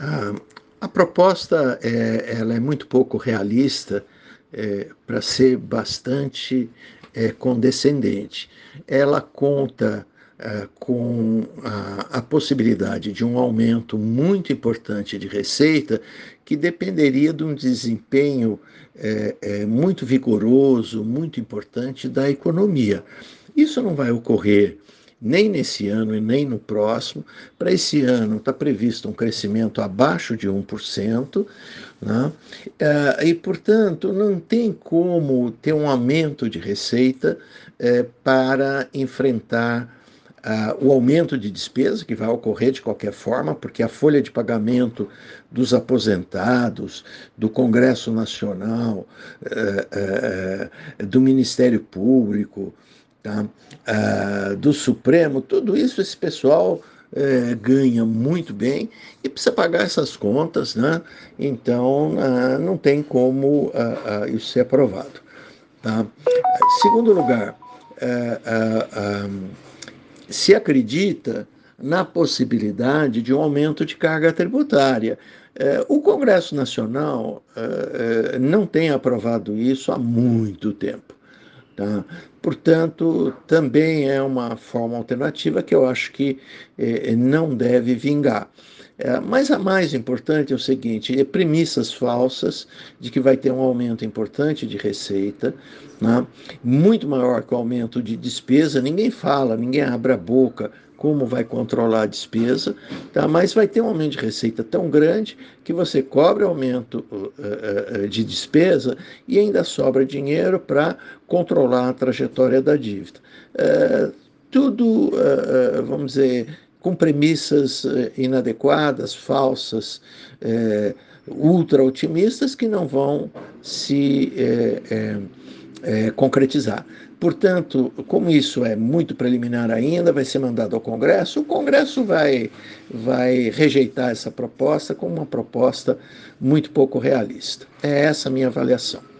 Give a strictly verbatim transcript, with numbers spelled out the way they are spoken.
A, a proposta é, ela é muito pouco realista, é, para ser bastante é, condescendente. Ela conta é, com a, a possibilidade de um aumento muito importante de receita, que dependeria de um desempenho é, é, muito vigoroso, muito importante da economia. Isso não vai ocorrer nem nesse ano e nem no próximo. Para esse ano está previsto um crescimento abaixo de um por cento, né? Eh, e, portanto, não tem como ter um aumento de receita eh, para enfrentar ah, o aumento de despesa, que vai ocorrer de qualquer forma, porque a folha de pagamento dos aposentados, do Congresso Nacional, eh, eh, do Ministério Público, tá? Ah, do Supremo, tudo isso esse pessoal é, ganha muito bem e precisa pagar essas contas, né? Então ah, não tem como ah, ah, isso ser aprovado. Tá? Segundo lugar, ah, ah, ah, se acredita na possibilidade de um aumento de carga tributária. Eh, o Congresso Nacional eh, eh, não tem aprovado isso há muito tempo. Tá? Portanto, também é uma forma alternativa que eu acho que eh, não deve vingar. É, mas a mais importante é o seguinte: é premissas falsas de que vai ter um aumento importante de receita, né? Muito maior que o aumento de despesa. Ninguém fala, ninguém abre a boca como vai controlar a despesa, tá? Mas vai ter um aumento de receita tão grande que você cobre aumento uh, uh, de despesa e ainda sobra dinheiro para controlar a trajetória da dívida. Uh, tudo, uh, vamos dizer, com premissas inadequadas, falsas, é, ultra otimistas, que não vão se é, é, é, concretizar. Portanto, como isso é muito preliminar ainda, vai ser mandado ao Congresso, o Congresso vai, vai rejeitar essa proposta como uma proposta muito pouco realista. É essa a minha avaliação.